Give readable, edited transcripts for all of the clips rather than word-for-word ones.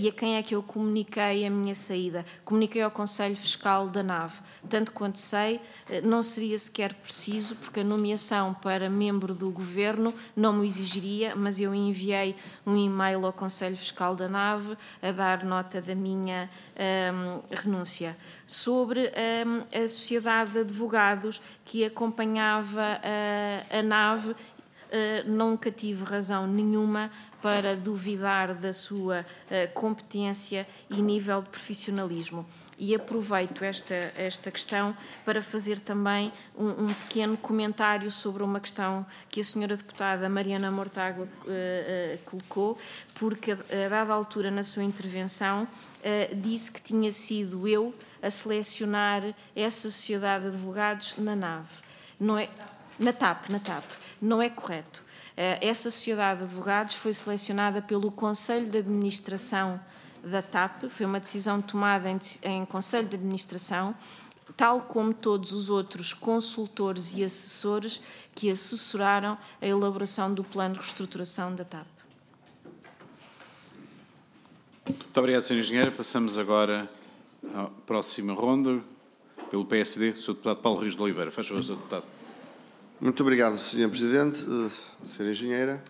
E a quem é que eu comuniquei a minha saída? Comuniquei ao Conselho Fiscal da NAV. Tanto quanto sei, não seria sequer preciso, porque a nomeação para membro do Governo não me exigiria, mas eu enviei um e-mail ao Conselho Fiscal da NAV a dar nota da minha renúncia. Sobre a Sociedade de Advogados que acompanhava a NAV, nunca tive razão nenhuma para duvidar da sua competência e nível de profissionalismo. E aproveito esta questão para fazer também um pequeno comentário sobre uma questão que a senhora deputada Mariana Mortágua colocou, porque a dada altura na sua intervenção disse que tinha sido eu a selecionar essa Sociedade de Advogados na NAV. Não é, na TAP. Não é correto. Essa Sociedade de Advogados foi selecionada pelo Conselho de Administração da TAP, foi uma decisão tomada em Conselho de Administração, tal como todos os outros consultores e assessores que assessoraram a elaboração do plano de reestruturação da TAP. Muito obrigado, Sra. Engenheira. Passamos agora à próxima ronda, pelo PSD, Sr. Deputado Paulo Rios de Oliveira. Faz favor, Sr. Deputado. Muito obrigado, Sr. Presidente. Sra. Engenheira,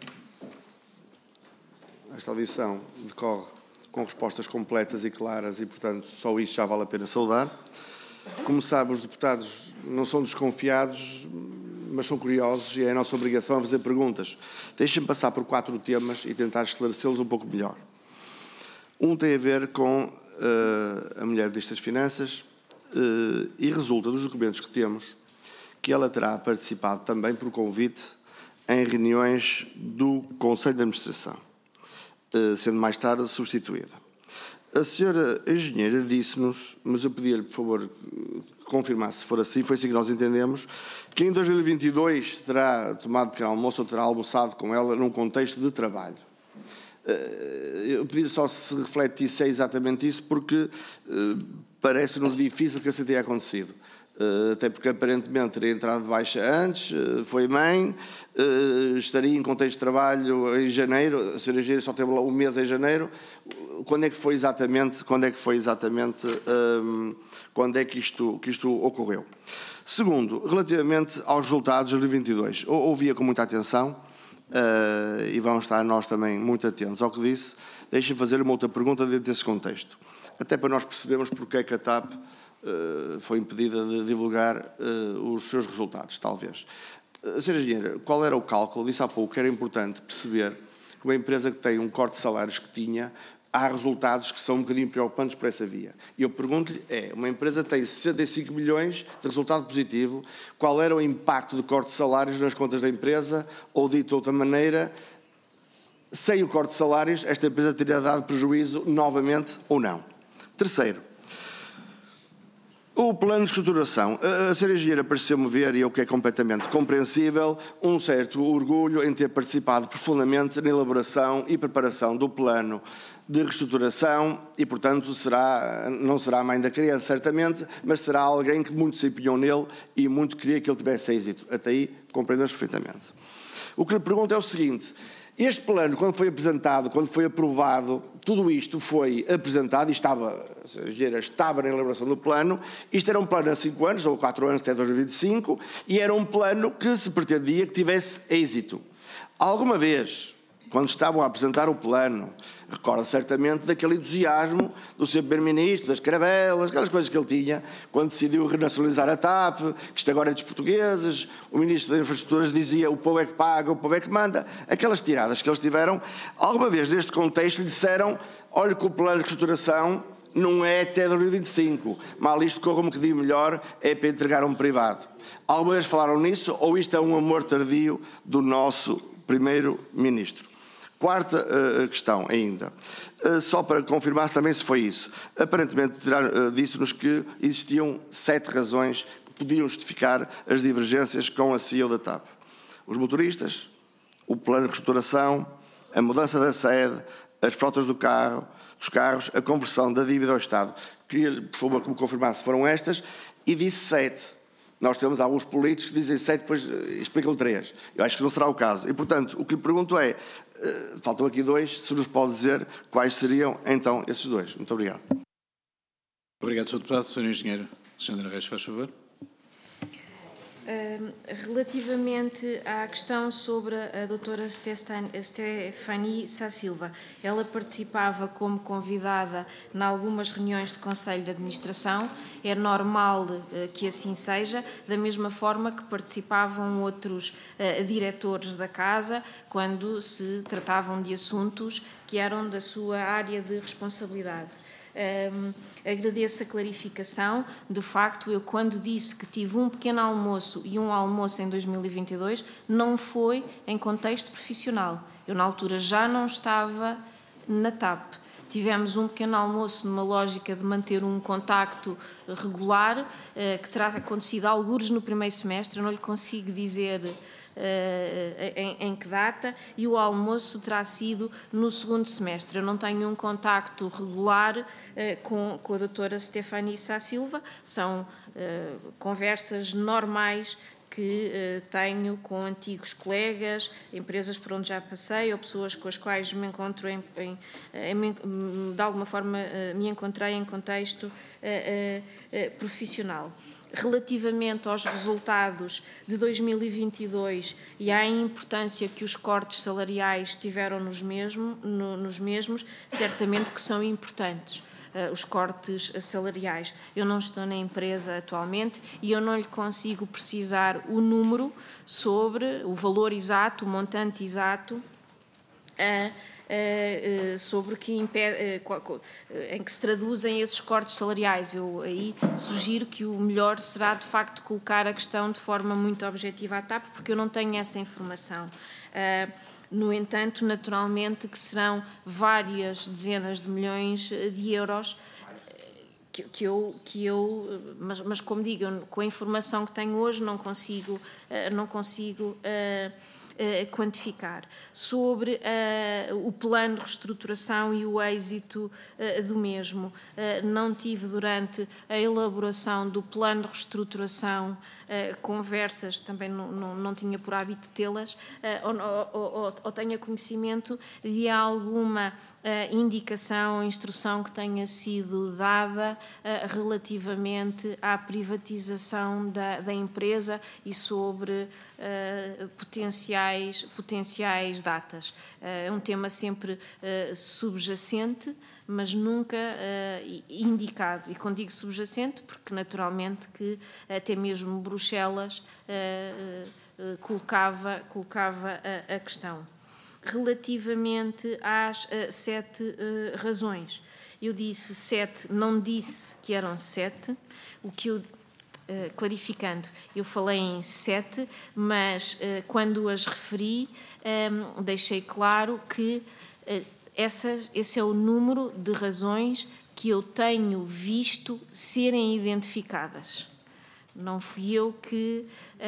esta audição decorre com respostas completas e claras e, portanto, só isto já vale a pena saudar. Como sabe, os deputados não são desconfiados, mas são curiosos e é a nossa obrigação fazer perguntas. Deixem-me passar por 4 temas e tentar esclarecê-los um pouco melhor. Um tem a ver com a mulher Ministra das Finanças e resulta dos documentos que temos que ela terá participado também por convite em reuniões do Conselho de Administração, sendo mais tarde substituída. A senhora engenheira disse-nos, mas eu pedia-lhe, por favor, confirmar se for assim, foi assim que nós entendemos, que em 2022 terá tomado pequeno almoço ou terá almoçado com ela num contexto de trabalho. Eu pedi só se refletisse exatamente isso, porque parece-nos difícil que assim tenha acontecido. Até porque aparentemente teria entrado de baixa antes, foi mãe, estaria em contexto de trabalho em janeiro, a senhora engenheira só teve lá um mês em janeiro. Quando é que isto ocorreu? Segundo, relativamente aos resultados de 2022, ouvia com muita atenção e vamos estar nós também muito atentos ao que disse. Deixem-me fazer uma outra pergunta dentro desse contexto, até para nós percebermos porque é que a TAP foi impedida de divulgar os seus resultados, talvez. Sra. Engenheira, qual era o cálculo? Disse há pouco que era importante perceber que uma empresa que tem um corte de salários que tinha, há resultados que são um bocadinho preocupantes por essa via. E eu pergunto-lhe, uma empresa tem 65 milhões de resultado positivo, qual era o impacto do corte de salários nas contas da empresa, ou dito de outra maneira, sem o corte de salários, esta empresa teria dado prejuízo novamente ou não? Terceiro, o plano de estruturação. A Sra. Engenheira pareceu-me ver, e o que é completamente compreensível, um certo orgulho em ter participado profundamente na elaboração e preparação do plano de reestruturação e, portanto, não será a mãe da criança, certamente, mas será alguém que muito se empenhou nele e muito queria que ele tivesse êxito. Até aí compreendemos perfeitamente. O que lhe pergunto é o seguinte: este plano, quando foi apresentado, quando foi aprovado, tudo isto foi apresentado e estava na elaboração do plano. Isto era um plano a 5 anos, ou 4 anos até 2025, e era um plano que se pretendia que tivesse êxito. Alguma vez, quando estavam a apresentar o plano, recorda certamente daquele entusiasmo do Sr. Primeiro-Ministro, das caravelas, aquelas coisas que ele tinha, quando decidiu renacionalizar a TAP, que isto agora é dos portugueses, o Ministro das Infraestruturas dizia o povo é que paga, o povo é que manda, aquelas tiradas que eles tiveram. Alguma vez neste contexto lhe disseram, olha que o plano de reestruturação não é até 2025, mal isto corra um bocadinho melhor, é para entregar a um privado. Alguma vez falaram nisso, ou isto é um amor tardio do nosso Primeiro-Ministro? Quarta questão ainda, só para confirmar também se foi isso. Aparentemente disse-nos que existiam 7 razões que podiam justificar as divergências com a CEO da TAP. Os motoristas, o plano de reestruturação, a mudança da sede, as frotas dos carros, a conversão da dívida ao Estado. Queria, por favor, que me confirmasse se foram estas, e disse 7. Nós temos alguns políticos que dizem 7, depois explicam 3. Eu acho que não será o caso. E, portanto, o que lhe pergunto é, faltam aqui 2, se nos pode dizer quais seriam, então, esses 2. Muito obrigado. Obrigado, Sr. Deputado. Sra. Engenheira Alexandra Reis, faz favor. Relativamente à questão sobre a doutora Stephanie Sá Silva, ela participava como convidada em algumas reuniões do Conselho de Administração, é normal que assim seja, da mesma forma que participavam outros diretores da Casa, quando se tratavam de assuntos que eram da sua área de responsabilidade. Agradeço a clarificação. De facto, eu quando disse que tive um pequeno almoço e um almoço em 2022, não foi em contexto profissional. Eu na altura já não estava na TAP. Tivemos um pequeno almoço numa lógica de manter um contacto regular, que terá acontecido algures no primeiro semestre, eu não lhe consigo dizer em que data, e o almoço terá sido no segundo semestre. Eu não tenho um contacto regular com a doutora Stephanie Sá Silva, são conversas normais que tenho com antigos colegas, empresas por onde já passei ou pessoas com as quais me encontro de alguma forma me encontrei em contexto profissional. Relativamente aos resultados de 2022 e à importância que os cortes salariais tiveram nos mesmos, certamente que são importantes. Os cortes salariais. Eu não estou na empresa atualmente e eu não lhe consigo precisar o número sobre o valor exato, o montante exato, sobre que impede, em que se traduzem esses cortes salariais. Eu aí sugiro que o melhor será, de facto, colocar a questão de forma muito objetiva à TAP, porque eu não tenho essa informação. No entanto, naturalmente, que serão várias dezenas de milhões de euros mas como digo, com a informação que tenho hoje não consigo quantificar. Sobre o plano de reestruturação e o êxito do mesmo. Não tive durante a elaboração do plano de reestruturação conversas, também não tinha por hábito tê-las, ou tenha conhecimento de alguma indicação ou instrução que tenha sido dada relativamente à privatização da empresa e sobre potenciais datas. É um tema sempre subjacente, mas nunca indicado. E quando digo subjacente, porque naturalmente que até mesmo Bruxelas colocava a questão. Relativamente às 7 razões, eu disse 7, não disse que eram 7, o que eu... clarificando, eu falei em 7, mas quando as referi, deixei claro que esse é o número de razões que eu tenho visto serem identificadas. Não fui eu que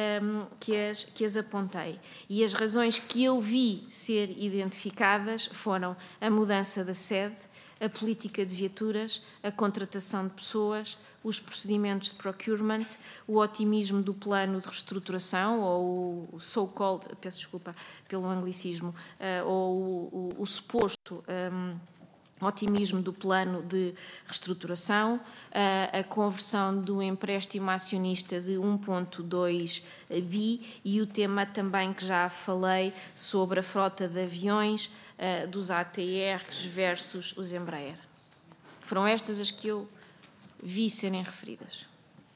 as apontei. E as razões que eu vi ser identificadas foram a mudança da sede, a política de viaturas, a contratação de pessoas, os procedimentos de procurement, o otimismo do plano de reestruturação, ou o so-called, peço desculpa pelo anglicismo, ou o suposto otimismo do plano de reestruturação, a conversão do empréstimo acionista de 1,2 bi e o tema também que já falei sobre a frota de aviões dos ATRs versus os Embraer. Foram estas as que eu vi serem referidas.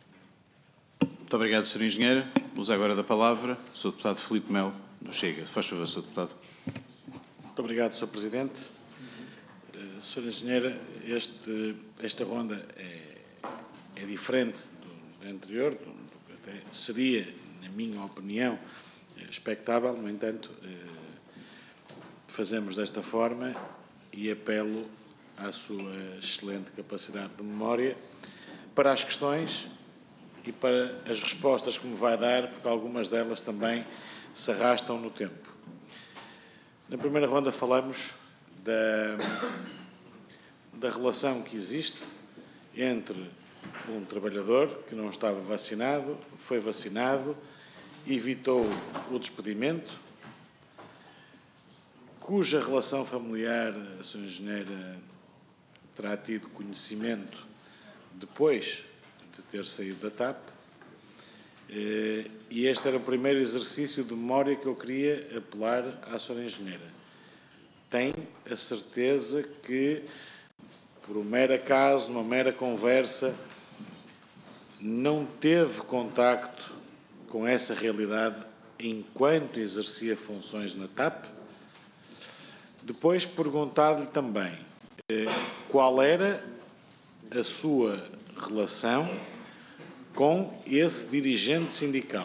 Muito obrigado, Sra. Engenheira. Uso agora da palavra o Sr. Deputado Filipe Melo, do Chega. Faz favor, Sr. Deputado. Muito obrigado, Sr. Presidente. Sra. Engenheira, esta ronda é diferente do anterior, do que até seria, na minha opinião, expectável. No entanto, fazemos desta forma e apelo à sua excelente capacidade de memória para as questões e para as respostas que me vai dar, porque algumas delas também se arrastam no tempo. Na primeira ronda falamos da relação que existe entre um trabalhador que não estava vacinado, foi vacinado, evitou o despedimento, cuja relação familiar a Sra. Engenheira terá tido conhecimento depois de ter saído da TAP, e este era o primeiro exercício de memória que eu queria apelar à Sra. Engenheira. Tem a certeza que, por um mero acaso, uma mera conversa, não teve contacto com essa realidade enquanto exercia funções na TAP? Depois perguntar-lhe também qual era a sua relação com esse dirigente sindical.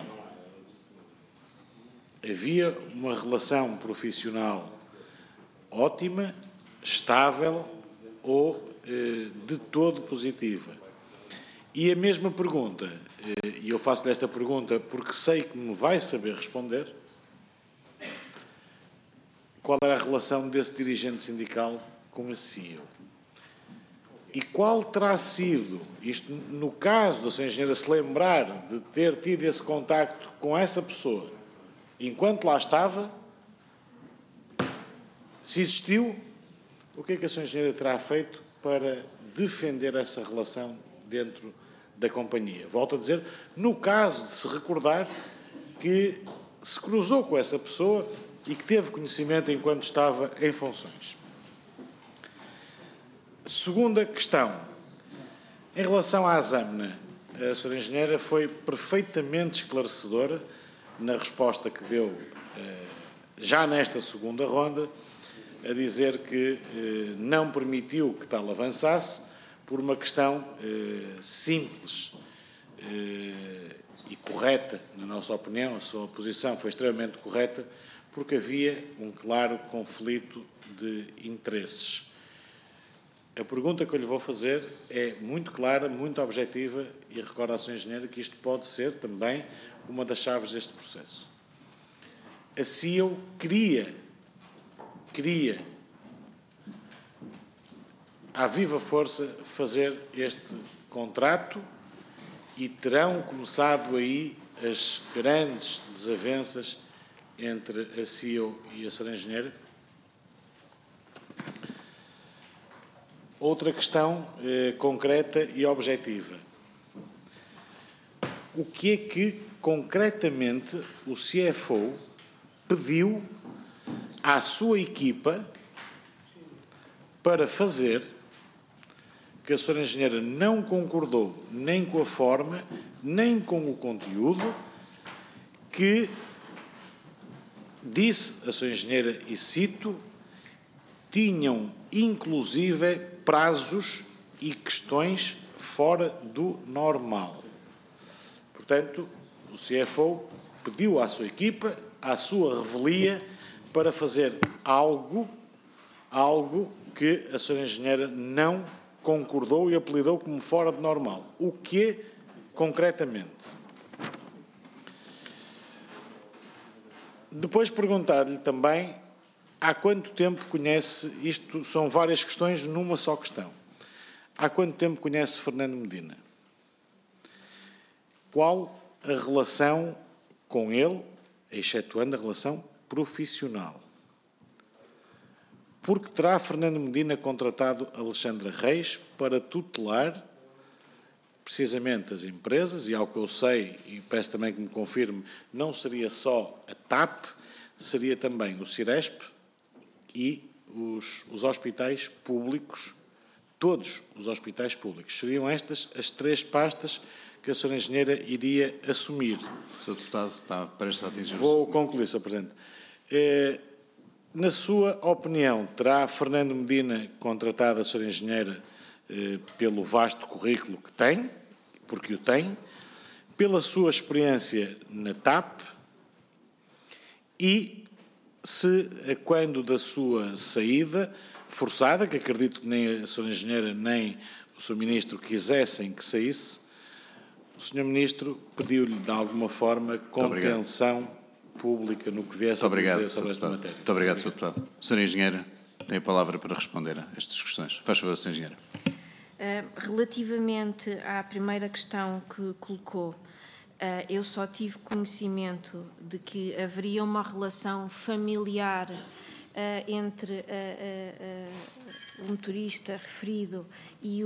Havia uma relação profissional ótima, estável ou de todo positiva? E a mesma pergunta, e eu faço-lhe esta pergunta porque sei que me vai saber responder, qual era a relação desse dirigente sindical com a CEO? E qual terá sido, isto no caso da Sra. Engenheira se lembrar de ter tido esse contacto com essa pessoa, enquanto lá estava, se existiu, o que é que a Sra. Engenheira terá feito para defender essa relação dentro da companhia? Volto a dizer, no caso de se recordar que se cruzou com essa pessoa e que teve conhecimento enquanto estava em funções. Segunda questão. Em relação à Zamna, a Sra. Engenheira foi perfeitamente esclarecedora na resposta que deu já nesta segunda ronda, a dizer que não permitiu que tal avançasse por uma questão simples e correta, na nossa opinião. A sua posição foi extremamente correta, porque havia um claro conflito de interesses. A pergunta que eu lhe vou fazer é muito clara, muito objetiva, e recordo à Sra. Engenheira que isto pode ser também uma das chaves deste processo. A CEO queria, à viva força, fazer este contrato, e terão começado aí as grandes desavenças entre a CEO e a Sra. Engenheira? Outra questão concreta e objetiva. O que é que, concretamente, o CFO pediu à sua equipa para fazer que a Sra. Engenheira não concordou nem com a forma, nem com o conteúdo, que disse a Sra. Engenheira, e cito, tinham inclusive prazos e questões fora do normal. Portanto, o CFO pediu à sua equipa, à sua revelia, para fazer algo que a Sra. Engenheira não concordou e apelidou como fora de normal. O que, concretamente? Depois perguntar-lhe também há quanto tempo conhece, isto são várias questões numa só questão, há quanto tempo conhece Fernando Medina? Qual a relação com ele, excetuando a relação profissional? Porque terá Fernando Medina contratado Alexandra Reis para tutelar precisamente as empresas, e ao que eu sei, e peço também que me confirme, não seria só a TAP, seria também o Ciresp e os hospitais públicos, todos os hospitais públicos. Seriam estas as três pastas que a Sra. Engenheira iria assumir. Sr. Deputado, está prestes a atingir. Vou concluir, Sr. Presidente. Na sua opinião, terá Fernando Medina contratado a Sra. Engenheira pelo vasto currículo que tem, porque o tem, pela sua experiência na TAP e se, quando da sua saída forçada, que acredito que nem a Sra. Engenheira nem o Sr. Ministro quisessem que saísse, o Sr. Ministro pediu-lhe de alguma forma contenção pública no que viesse a dizer sobre esta matéria. Muito obrigado, Sr. Deputado. Sra. Engenheira, tem a palavra para responder a estas questões. Faz favor, Sra. Engenheira. Relativamente à primeira questão que colocou, eu só tive conhecimento de que haveria uma relação familiar entre o motorista referido e